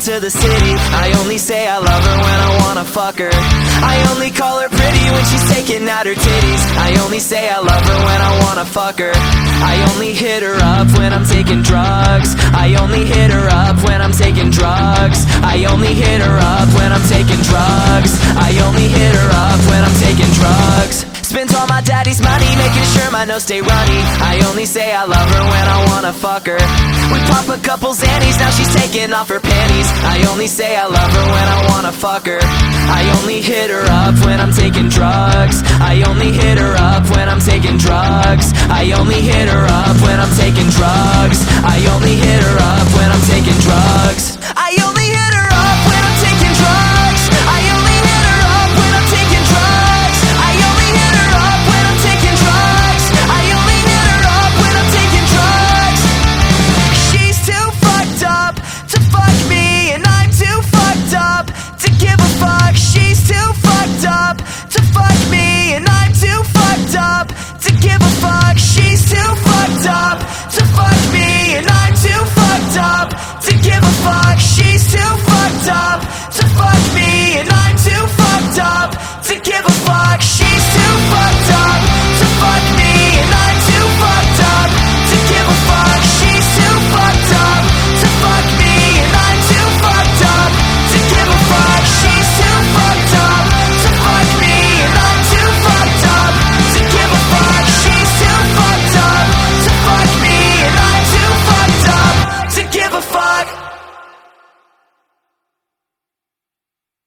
to the city. I only say I love her when I wanna fuck her. I only call her pretty when she's taking out her titties. I only say I love her when I wanna fuck her. I only hit her up when I'm taking drugs. I only hit her up when I'm taking drugs. I only hit her up when I'm taking drugs. I only hit her up when I'm taking drugs. Spent all my daddy's money making sure my nose stay runny. I only say I love her when I wanna fuck her. We pop a couple Xannies, now she's taking off her panties. I only say I love her when I wanna fuck her. I only hit her up when I'm taking drugs. I only hit her up when I'm taking drugs. I only hit her up when I'm taking drugs. I only hit her up when I'm taking drugs. I only